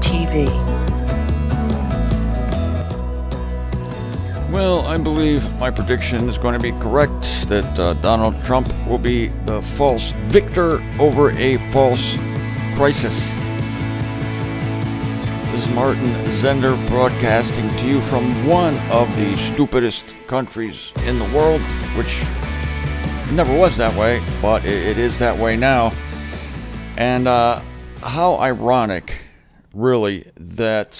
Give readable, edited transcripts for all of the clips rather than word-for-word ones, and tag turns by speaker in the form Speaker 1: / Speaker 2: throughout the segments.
Speaker 1: TV.
Speaker 2: Well, I believe my prediction is going to be correct, that Donald Trump will be the false victor over a false crisis. This is Martin Zender broadcasting to you from one of the stupidest countries in the world, which never was that way, but it is that way now. And how ironic, really, that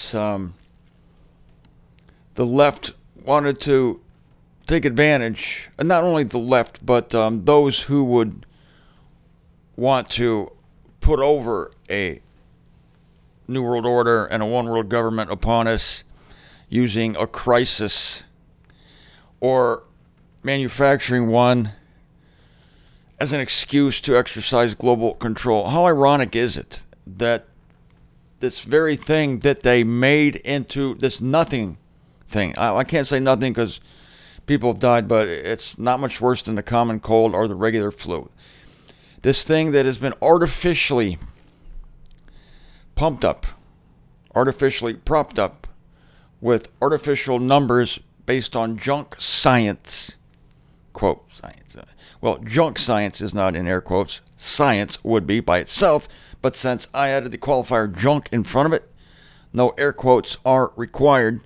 Speaker 2: the left wanted to take advantage, and not only the left, but those who would want to put over a New World Order and a one world government upon us using a crisis or manufacturing one as an excuse to exercise global control. How ironic is it that this very thing that they made into this nothing thing. I can't say nothing because people have died, but it's not much worse than the common cold or the regular flu. This thing that has been artificially pumped up, artificially propped up with artificial numbers based on junk science. Quote, science. Well, junk science is not in air quotes. Science would be by itself, but since I added the qualifier junk in front of it, no air quotes are required.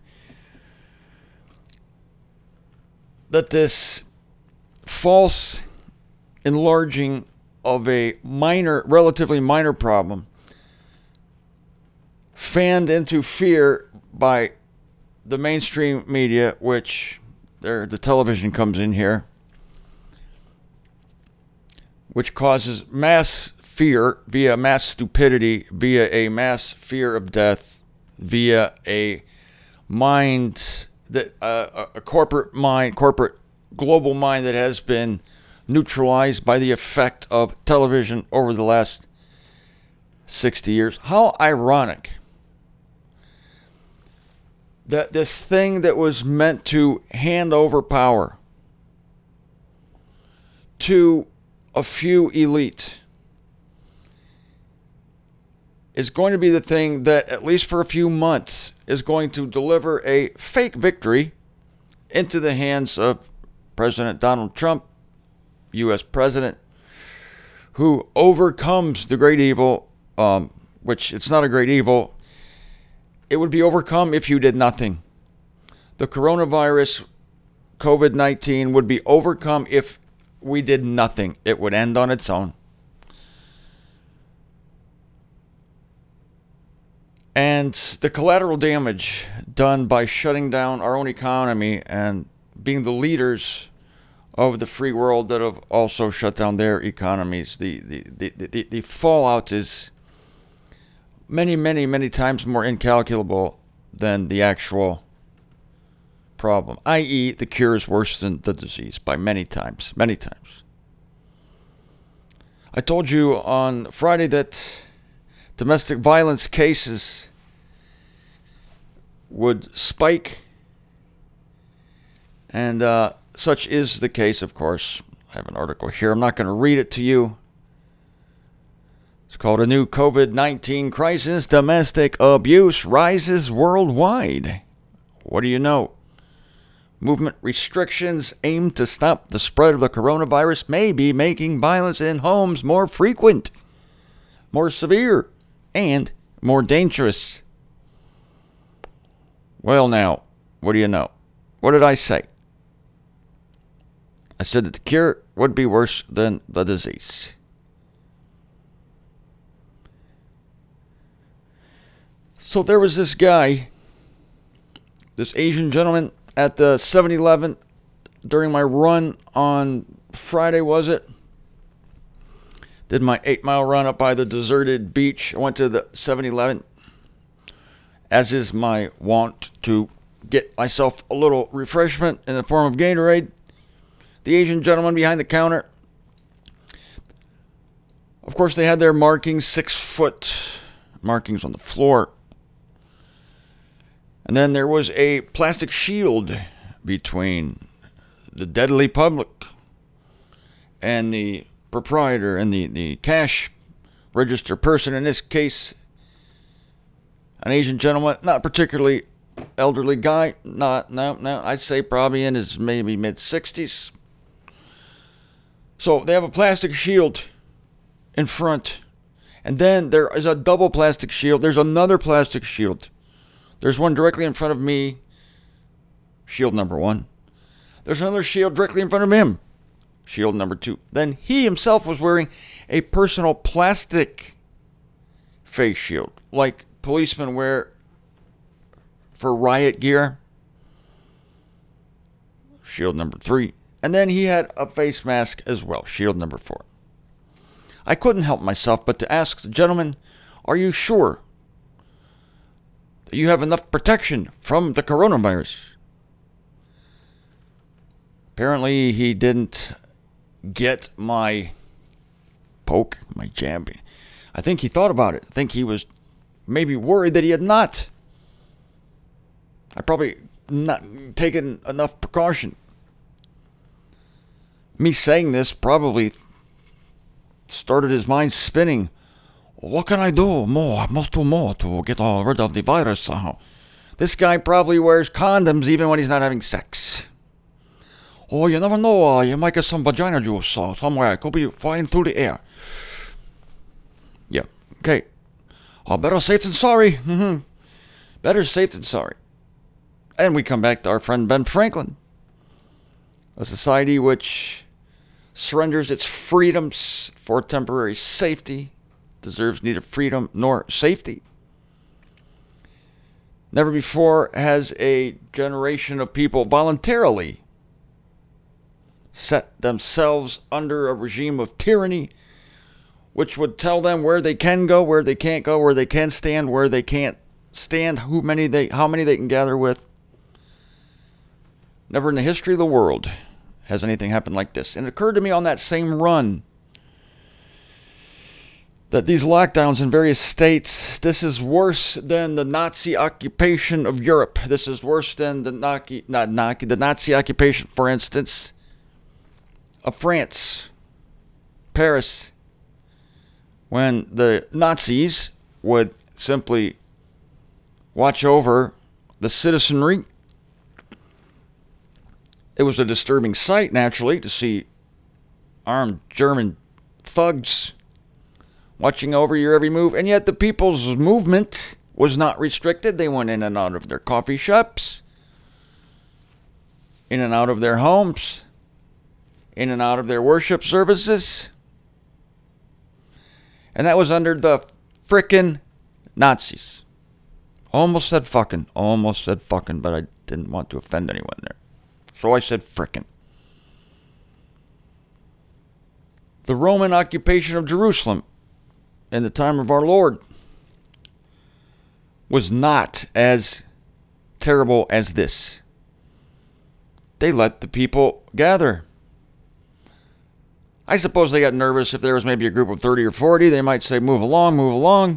Speaker 2: That this false enlarging of a relatively minor problem, fanned into fear by the mainstream media, which the television comes in here, which causes mass fear via mass stupidity, via a mass fear of death, via a mind that a corporate global mind that has been neutralized by the effect of television over the last 60 years. How ironic that this thing that was meant to hand over power to a few elite is going to be the thing that, at least for a few months, is going to deliver a fake victory into the hands of President Donald Trump, U.S. President, who overcomes the great evil, which it's not a great evil. It would be overcome if you did nothing. The coronavirus, COVID-19, would be overcome if we did nothing. It would end on its own. And the collateral damage done by shutting down our own economy and being the leaders of the free world that have also shut down their economies, the fallout is many, many, many times more incalculable than the actual problem, i.e. the cure is worse than the disease by many times, many times. I told you on Friday that domestic violence cases would spike, and such is the case, of course. I have an article here. I'm not going to read it to you. It's called A New COVID-19 Crisis. Domestic Abuse Rises Worldwide. What do you know? Movement restrictions aimed to stop the spread of the coronavirus may be making violence in homes more frequent, more severe, and more dangerous. Well, now, what do you know? What did I say? I said that the cure would be worse than the disease. So there was this guy, this Asian gentleman at the 7-Eleven during my run on Friday, was it? Did my 8-mile run up by the deserted beach. I went to the 7-Eleven, as is my wont, to get myself a little refreshment in the form of Gatorade. The Asian gentleman behind the counter, of course, they had their markings, 6-foot markings on the floor. And then there was a plastic shield between the deadly public and the proprietor and the cash register person. In this case, An Asian gentleman, not particularly elderly guy, no, I'd say probably in his maybe mid-60s. So they have a plastic shield in front. And then there is a double plastic shield. There's another plastic shield. There's one directly in front of me. Shield number 1. There's another shield directly in front of him. Shield number 2. Then he himself was wearing a personal plastic face shield, like policemen wear for riot gear. Shield number 3. And then he had a face mask as well. Shield number 4. I couldn't help myself but to ask the gentleman, are you sure that you have enough protection from the coronavirus? Apparently he didn't get my poke, my jab. I think he thought about it. I think he was maybe worried that he had not. I probably not taken enough precaution. Me saying this probably started his mind spinning. What can I do more? I must do more to get rid of the virus somehow. This guy probably wears condoms even when he's not having sex. Oh, you never know. You might get some vagina juice somewhere. It could be flying through the air. Yeah. Okay. Better safe than sorry. Better safe than sorry. And we come back to our friend Ben Franklin. A society which surrenders its freedoms for temporary safety deserves neither freedom nor safety. Never before has a generation of people voluntarily set themselves under a regime of tyranny which would tell them where they can go, where they can't go, where they can stand, where they can't stand, how many they can gather with. Never in the history of the world has anything happened like this. And it occurred to me on that same run that these lockdowns in various states, this is worse than the Nazi occupation of Europe. This is worse than the Nazi occupation, for instance, of France, Paris, when the Nazis would simply watch over the citizenry. It was a disturbing sight, naturally, to see armed German thugs watching over your every move. And yet the people's movement was not restricted. They went in and out of their coffee shops, in and out of their homes, in and out of their worship services. And that was under the frickin' Nazis. Almost said fucking, but I didn't want to offend anyone there. So I said frickin'. The Roman occupation of Jerusalem in the time of our Lord was not as terrible as this. They let the people gather. I suppose they got nervous if there was maybe a group of 30 or 40. They might say, move along, move along.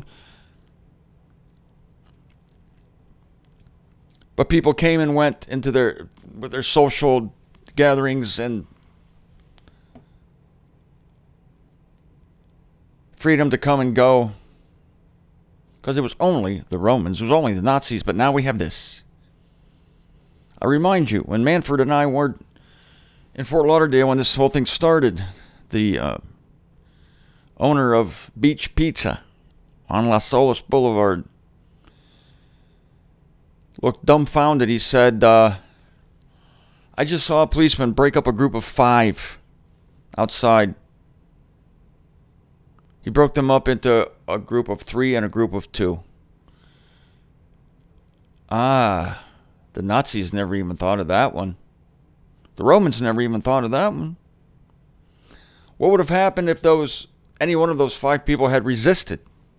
Speaker 2: But people came and went into their social gatherings and freedom to come and go. Because it was only the Romans, it was only the Nazis, but now we have this. I remind you, when Manford and I were in Fort Lauderdale when this whole thing started, the owner of Beach Pizza on Las Olas Boulevard looked dumbfounded. He said, I just saw a policeman break up a group of 5 outside. He broke them up into a group of 3 and a group of 2. The Nazis never even thought of that one. The Romans never even thought of that one. What would have happened if any one of those 5 people had resisted?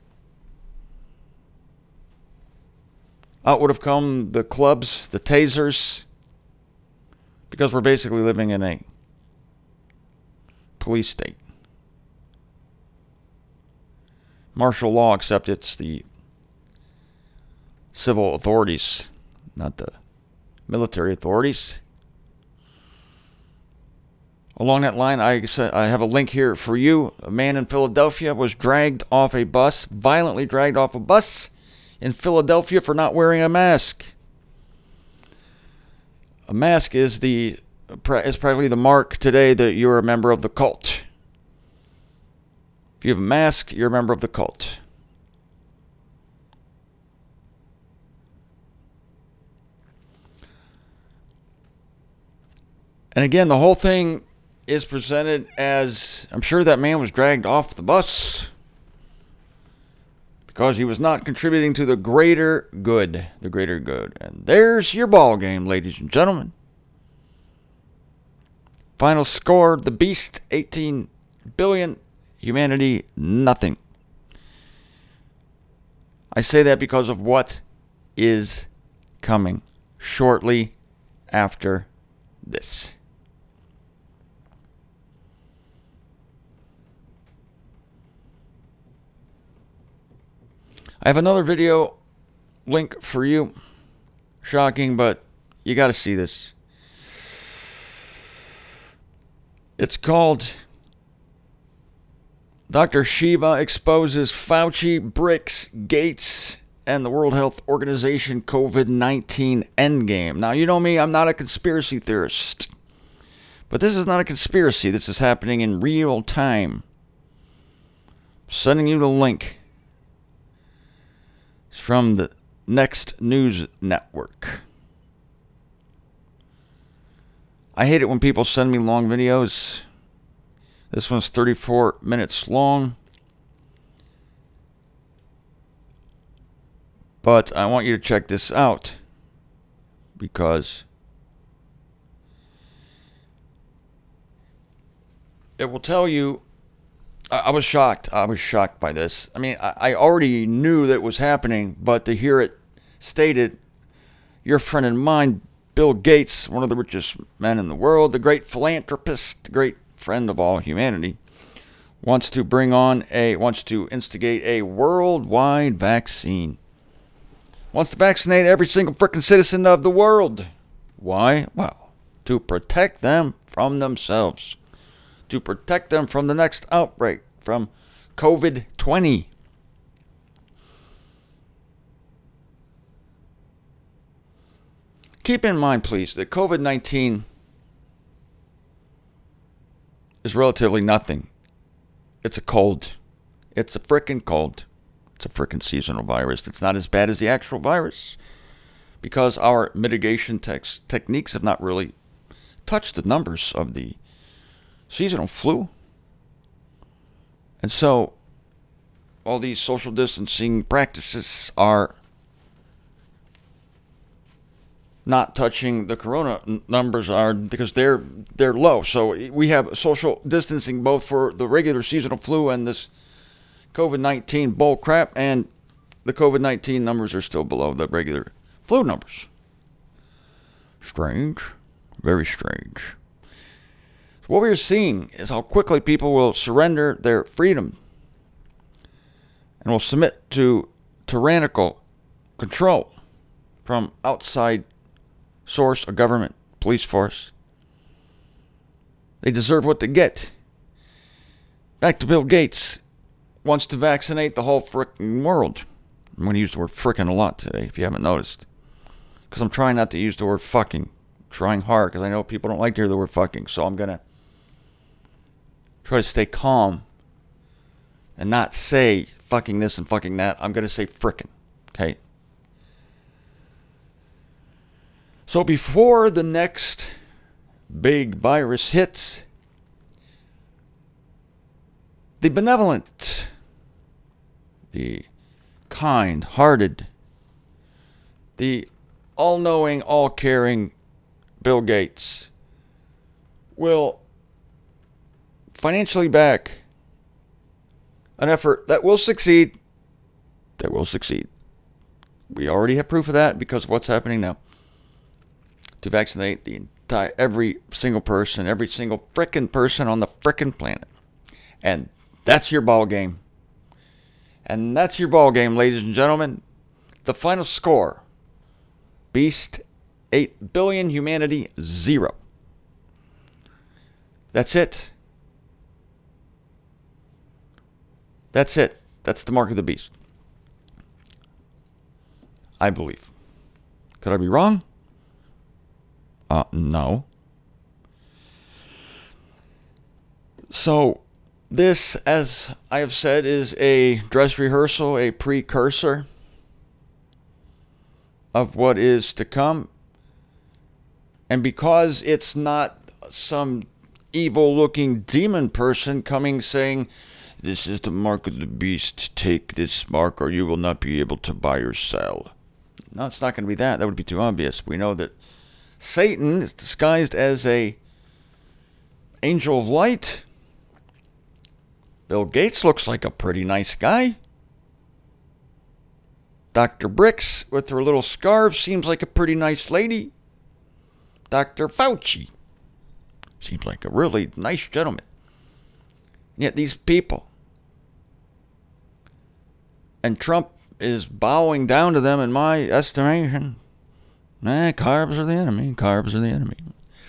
Speaker 2: Out would have come the clubs, the tasers, because we're basically living in a police state. Martial law, except it's the civil authorities, not the military authorities. Along that line, I have a link here for you. A man in Philadelphia was dragged off a bus, violently dragged off a bus. in Philadelphia for not wearing a mask. A mask is probably the mark today that you're a member of the cult. If you have a mask, you're a member of the cult. And again, the whole thing is presented as, I'm sure that man was dragged off the bus because he was not contributing to the greater good. The greater good. And there's your ball game, ladies and gentlemen. Final score, the beast, 18 billion. Humanity, nothing. I say that because of what is coming shortly after this. I have another video link for you. Shocking, but you got to see this. It's called Dr. Shiva Exposes Fauci, BRICS, Gates, and the World Health Organization COVID-19 Endgame. Now, you know me, I'm not a conspiracy theorist. But this is not a conspiracy. This is happening in real time. I'm sending you the link. It's from the Next News Network. I hate it when people send me long videos. This one's 34 minutes long. But I want you to check this out because it will tell you. I was shocked. I was shocked by this. I mean, I already knew that it was happening, but to hear it stated, your friend and mine, Bill Gates, one of the richest men in the world, the great philanthropist, the great friend of all humanity, wants to instigate a worldwide vaccine. Wants to vaccinate every single frickin' citizen of the world. Why? Well, to protect them from themselves. To protect them from the next outbreak, from COVID-20. Keep in mind, please, that COVID-19 is relatively nothing. It's a cold. It's a frickin' cold. It's a frickin' seasonal virus. It's not as bad as the actual virus because our mitigation techniques have not really touched the numbers of the seasonal flu. And so all these social distancing practices are not touching the corona numbers are because they're low. So we have social distancing both for the regular seasonal flu and this COVID-19 bull crap, and the COVID-19 numbers are still below the regular flu numbers. Strange. Very strange. What we're seeing is how quickly people will surrender their freedom and will submit to tyrannical control from outside source, a government, police force. They deserve what they get. Back to Bill Gates. Wants to vaccinate the whole frickin' world. I'm going to use the word frickin' a lot today, if you haven't noticed. Because I'm trying not to use the word fucking. Trying hard, because I know people don't like to hear the word fucking. So I'm going to try to stay calm and not say fucking this and fucking that. I'm going to say frickin'. Okay? So before the next big virus hits, the benevolent, the kind-hearted, the all-knowing, all-caring Bill Gates will financially back an effort that will succeed. That will succeed. We already have proof of that because of what's happening now. To vaccinate every single person, every single frickin' person on the frickin' planet. And that's your ball game. And that's your ball game, ladies and gentlemen. The final score. Beast, 8 billion. Humanity, 0. That's it. That's it. That's the mark of the beast. I believe. Could I be wrong? No. So, this, as I have said, is a dress rehearsal, a precursor of what is to come. And because it's not some evil-looking demon person coming saying, "This is the mark of the beast. Take this mark or you will not be able to buy or sell." No, it's not going to be that. That would be too obvious. We know that Satan is disguised as a angel of light. Bill Gates looks like a pretty nice guy. Dr. Bricks, with her little scarf, seems like a pretty nice lady. Dr. Fauci seems like a really nice gentleman. Yet these people, and Trump is bowing down to them in my estimation. Carbs are the enemy. Carbs are the enemy.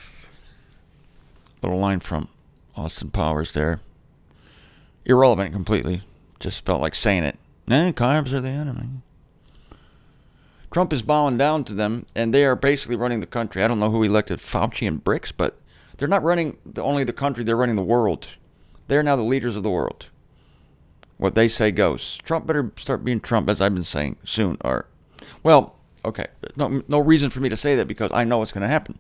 Speaker 2: Little line from Austin Powers there. Irrelevant completely. Just felt like saying it. Carbs are the enemy. Trump is bowing down to them, and they are basically running the country. I don't know who elected Fauci and Bricks, but they're not running only the country, they're running the world. They're now the leaders of the world. What they say goes. Trump better start being Trump, as I've been saying, soon. Okay. No reason for me to say that because I know what's going to happen.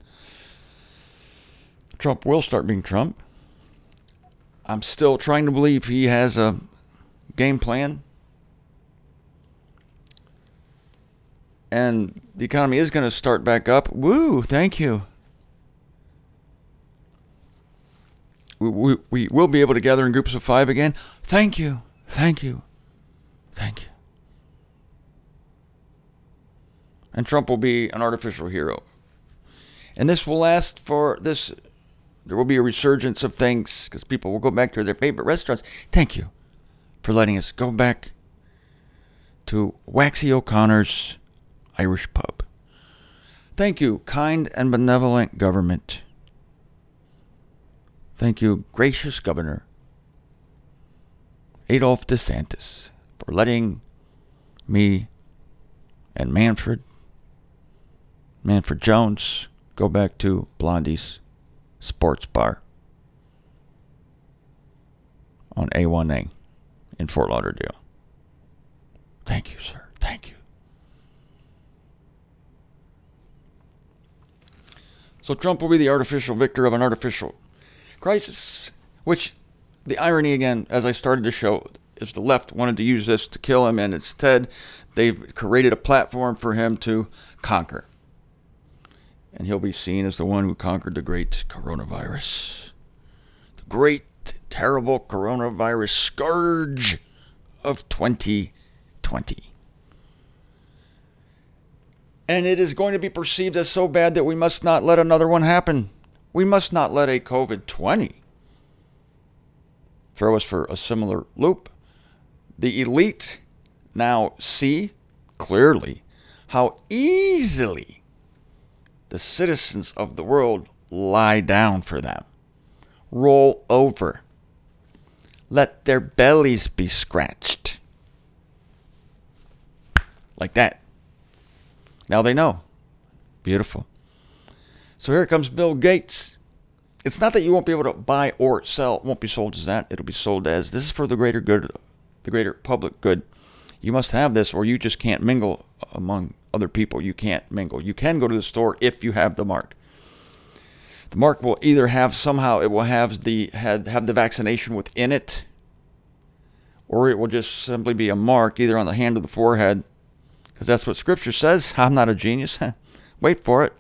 Speaker 2: Trump will start being Trump. I'm still trying to believe he has a game plan. And the economy is going to start back up. Woo, thank you. We will be able to gather in groups of 5 again. Thank you. Thank you. Thank you. And Trump will be an artificial hero. And this will last for this. There will be a resurgence of things because people will go back to their favorite restaurants. Thank you for letting us go back to Waxy O'Connor's Irish pub. Thank you, kind and benevolent government. Thank you, gracious Governor Adolph DeSantis, for letting me and Manfred Jones go back to Blondie's Sports Bar on A1A in Fort Lauderdale. Thank you, sir. Thank you. So Trump will be the artificial victor of an artificial crisis, which the irony again, as I started to show, is the left wanted to use this to kill him, and instead they've created a platform for him to conquer. And he'll be seen as the one who conquered the great coronavirus. The great, terrible coronavirus scourge of 2020. And it is going to be perceived as so bad that we must not let another one happen. We must not let a COVID-20 throw us for a similar loop. The elite now see clearly how easily the citizens of the world lie down for them, roll over, let their bellies be scratched. Like that. Now they know. Beautiful. So here comes Bill Gates. It's not that you won't be able to buy or sell. It won't be sold as that. It'll be sold as, this is for the greater good, the greater public good. You must have this or you just can't mingle among other people. You can't mingle. You can go to the store if you have the mark. The mark will either have somehow, it will have the vaccination within it, or it will just simply be a mark either on the hand or the forehead. Because that's what Scripture says. I'm not a genius. Wait for it.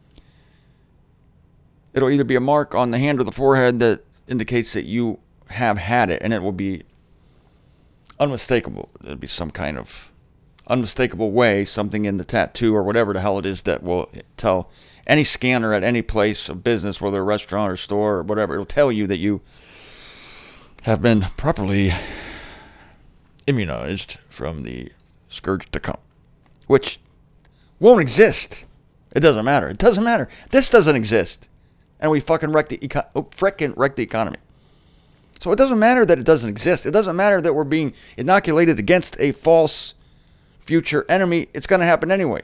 Speaker 2: It'll either be a mark on the hand or the forehead that indicates that you have had it, and it will be unmistakable. It'll be some kind of unmistakable way, something in the tattoo or whatever the hell it is that will tell any scanner at any place of business, whether a restaurant or store or whatever, it'll tell you that you have been properly immunized from the scourge to come. Which won't exist. It doesn't matter. It doesn't matter. This doesn't exist. And we fucking wrecked the economy. So it doesn't matter that it doesn't exist. It doesn't matter that we're being inoculated against a false future enemy, it's going to happen anyway.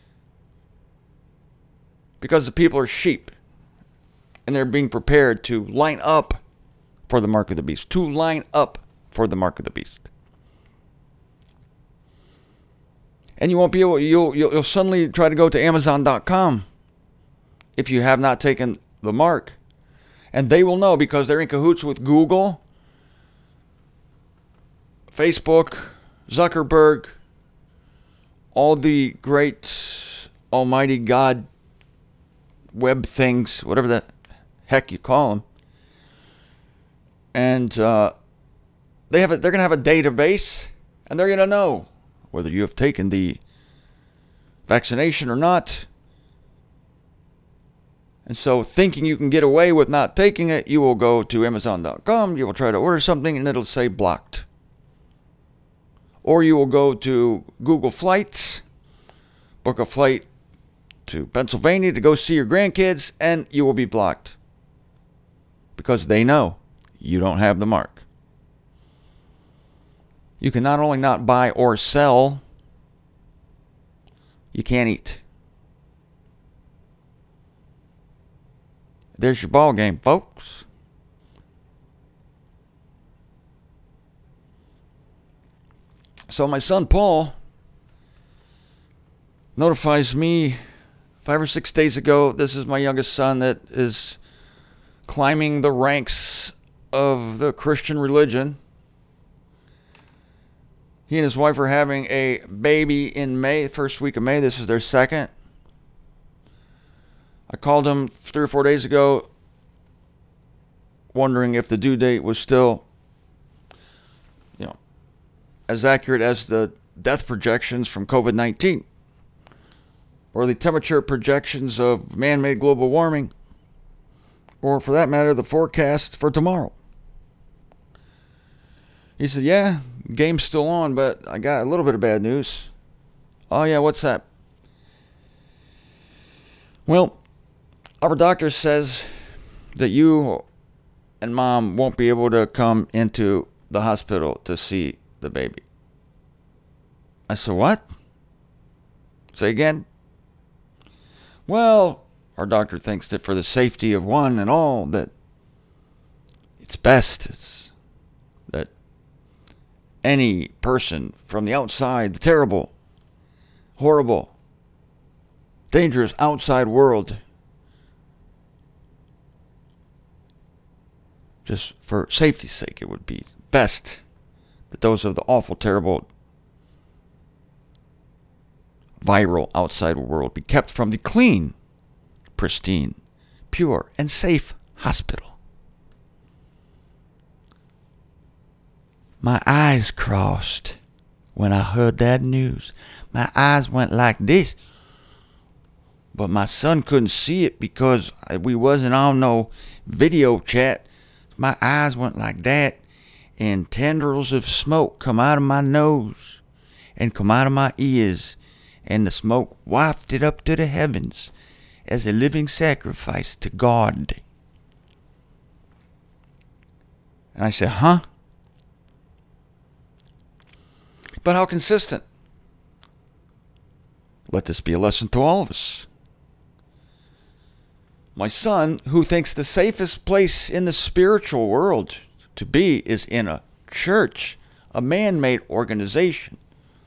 Speaker 2: Because the people are sheep. And they're being prepared to line up for the mark of the beast. To line up for the mark of the beast. And you won't be able, you'll suddenly try to go to Amazon.com if you have not taken the mark. And they will know because they're in cahoots with Google, Facebook, Zuckerberg, all the great almighty God web things, whatever the heck you call them. And they're going to have a database, and they're going to know whether you have taken the vaccination or not. And so thinking you can get away with not taking it, you will go to Amazon.com, you will try to order something, and it'll say blocked. Or you will go to Google Flights, book a flight to Pennsylvania to go see your grandkids, and you will be blocked. Because they know you don't have the mark. You can not only not buy or sell, you can't eat. There's your ball game, folks. So my son Paul notifies me 5 or 6 days ago. This is my youngest son that is climbing the ranks of the Christian religion. He and his wife are having a baby in May, first week of May. This is their second. I called him 3 or 4 days ago, wondering if the due date was still, as accurate as the death projections from COVID-19, or the temperature projections of man-made global warming, or for that matter, the forecast for tomorrow. He said, yeah, game's still on, but I got a little bit of bad news. Oh yeah, what's that? Well, our doctor says that you and mom won't be able to come into the hospital to see the baby. I said, what? Say again? Well, our doctor thinks that for the safety of one and all, that it's best that any person from the outside, the terrible, horrible, dangerous outside world, just for safety's sake, it would be best that those of the awful, terrible, viral outside world be kept from the clean, pristine, pure, and safe hospital. My eyes crossed when I heard that news. My eyes went like this. But my son couldn't see it because we wasn't on no video chat. My eyes went like that, and tendrils of smoke come out of my nose and come out of my ears, and the smoke wafted up to the heavens as a living sacrifice to God. And I said, huh? But how consistent? Let this be a lesson to all of us. My son, who thinks the safest place in the spiritual world to be is in a church, a man-made organization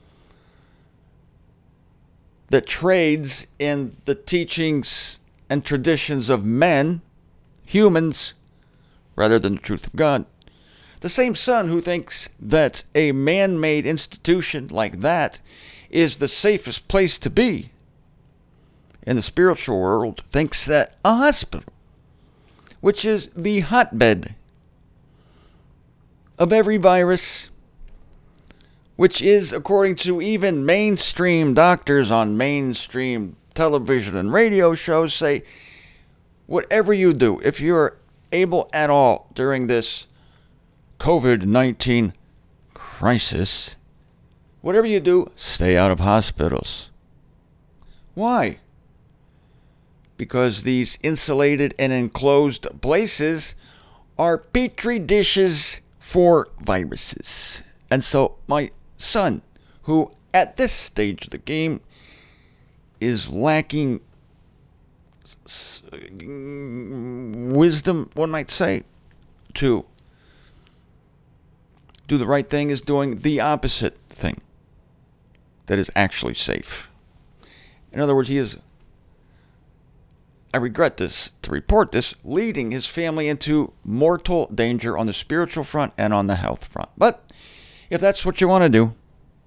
Speaker 2: that trades in the teachings and traditions of men, humans, rather than the truth of God. The same son who thinks that a man-made institution like that is the safest place to be in the spiritual world thinks that a hospital, which is the hotbed of every virus, which is, according to even mainstream doctors on mainstream television and radio shows, say, whatever you do, if you're able at all during this COVID-19 crisis, whatever you do, stay out of hospitals. Why? Because these insulated and enclosed places are petri dishes for viruses. And so my son, who at this stage of the game is lacking wisdom, one might say, to do the right thing is doing the opposite thing that is actually safe. In other words, he is, I regret this to report this, leading his family into mortal danger on the spiritual front and on the health front. But if that's what you want to do,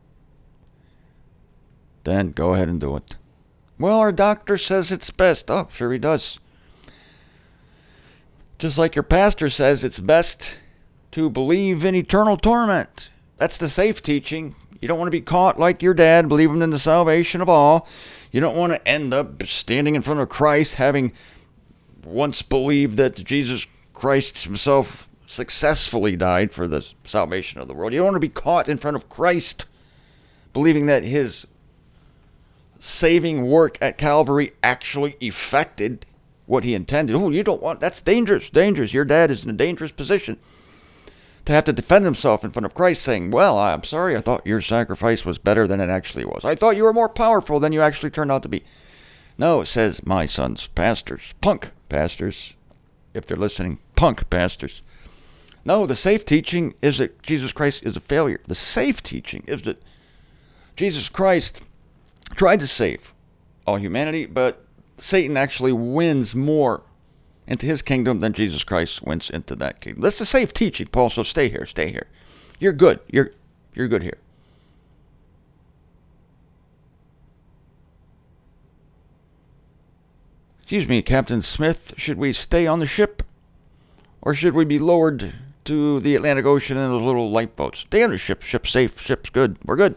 Speaker 2: then go ahead and do it. Well, our doctor says it's best. Oh, sure he does. Just like your pastor says it's best to believe in eternal torment. That's the safe teaching. You don't want to be caught like your dad, believing in the salvation of all. You don't want to end up standing in front of Christ, having once believed that Jesus Christ himself successfully died for the salvation of the world. You don't want to be caught in front of Christ, believing that his saving work at Calvary actually effected what he intended. Oh, you don't want, that's dangerous. Your dad is in a dangerous position to have to defend himself in front of Christ, saying, well, I'm sorry, I thought your sacrifice was better than it actually was. I thought you were more powerful than you actually turned out to be. No, it says my son's pastors, punk pastors, if they're listening, punk pastors. No, the safe teaching is that Jesus Christ is a failure. The safe teaching is that Jesus Christ tried to save all humanity, but Satan actually wins more into his kingdom than Jesus Christ wins into that kingdom. That's the safe teaching, Paul, so stay here. You're good. You're good here. Excuse me, Captain Smith, should we stay on the ship? Or should we be lowered to the Atlantic Ocean in those little lifeboats? Stay on the ship. Ship's safe. Ship's good. We're good.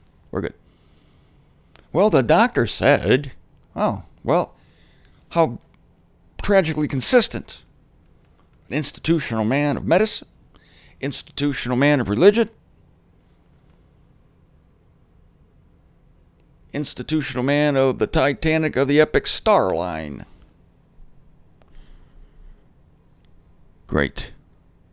Speaker 2: Well, the doctor said, oh, well, how tragically consistent. An institutional man of medicine, institutional man of religion, institutional man of the Titanic of the Epic Star Line. Great.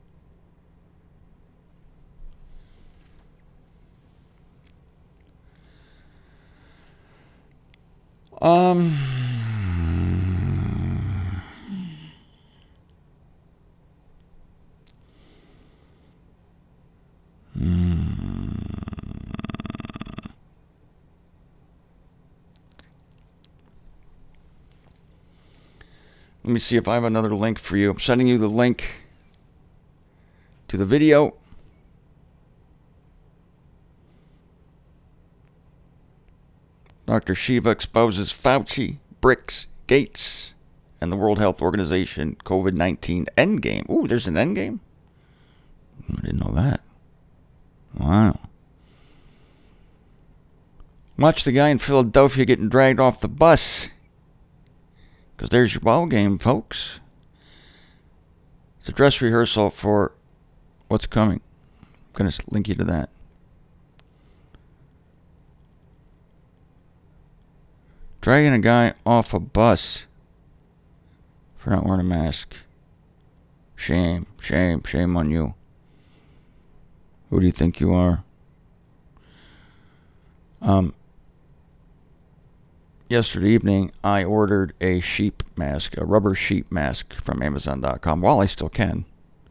Speaker 2: Let me see if I have another link for you. I'm sending you the link to the video. Dr. Shiva exposes Fauci, BRICS, Gates, and the World Health Organization COVID-19 endgame. Ooh, there's an endgame? I didn't know that. Wow. Watch the guy in Philadelphia getting dragged off the bus. Because there's your ball game, folks. It's a dress rehearsal for what's coming. I'm going to link you to that. Dragging a guy off a bus for not wearing a mask. Shame on you. Who do you think you are? Yesterday evening, I ordered a sheep mask, a rubber sheep mask from Amazon.com, while I still can.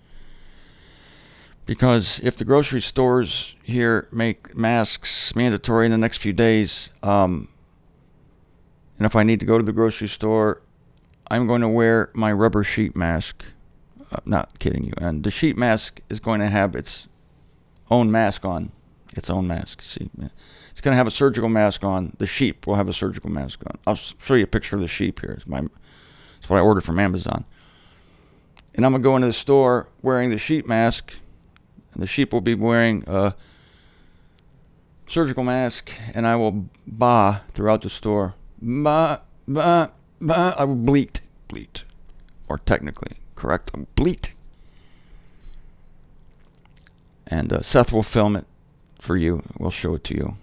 Speaker 2: Because if the grocery stores here make masks mandatory in the next few days, and if I need to go to the grocery store, I'm going to wear my rubber sheep mask. Not kidding you. And the sheep mask is going to have its own mask on. Its own mask. See, it's going to have a surgical mask on. The sheep will have a surgical mask on. I'll show you a picture of the sheep here. It's what I ordered from Amazon. And I'm going to go into the store wearing the sheep mask. And the sheep will be wearing a surgical mask. And I will baa throughout the store. Ba, ba, ba. I will bleat. Or technically correct, I will bleat. And Seth will film it for you. We'll show it to you.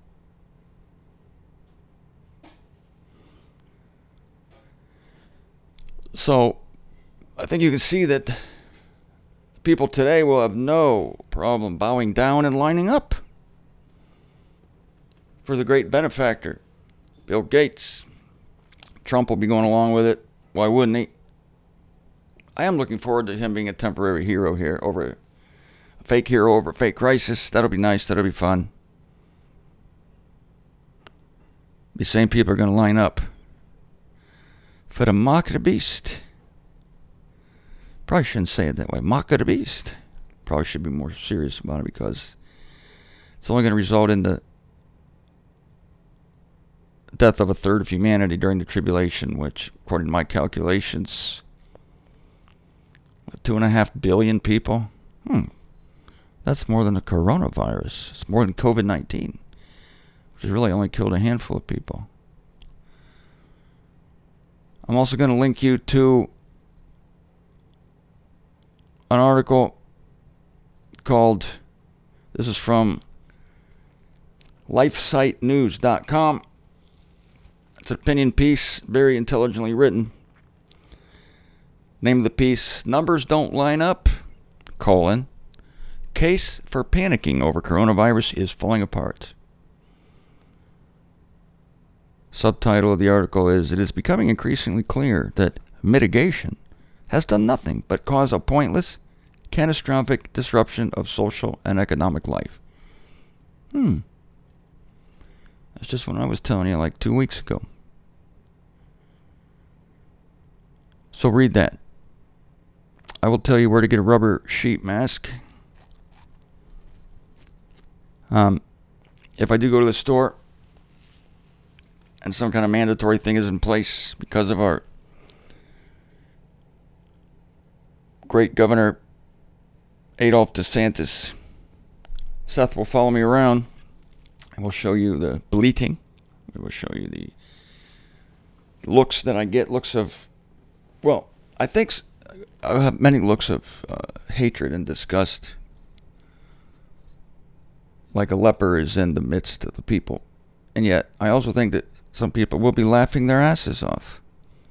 Speaker 2: So, I think you can see that people today will have no problem bowing down and lining up for the great benefactor, Bill Gates. Trump will be going along with it. Why wouldn't he? I am looking forward to him being a temporary hero here over a fake hero over a fake crisis. That'll be nice. That'll be fun. The same people are going to line up for the mark of the beast. Probably shouldn't say it that way. Mark of the beast. Probably should be more serious about it because it's only going to result in the death of a third of humanity during the tribulation, which, according to my calculations, 2.5 billion people. That's more than the coronavirus. It's more than COVID-19, which has really only killed a handful of people. I'm also going to link you to an article called, this is from lifesitenews.com. It's an opinion piece, very intelligently written. Name of the piece, Numbers Don't Line Up, Case for Panicking Over Coronavirus is Falling Apart. Subtitle of the article is, It is becoming increasingly clear that mitigation has done nothing but cause a pointless, catastrophic disruption of social and economic life. That's just what I was telling you like 2 weeks ago. So read that. I will tell you where to get a rubber sheet mask. If I do go to the store and some kind of mandatory thing is in place because of our great Governor Adolph DeSantis, Seth will follow me around and we'll show you the bleating. We will show you the looks that I get, looks of, well, I think I have many looks of hatred and disgust, like a leper is in the midst of the people. And yet, I also think that some people will be laughing their asses off.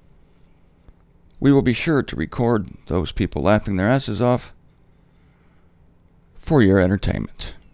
Speaker 2: We will be sure to record those people laughing their asses off for your entertainment.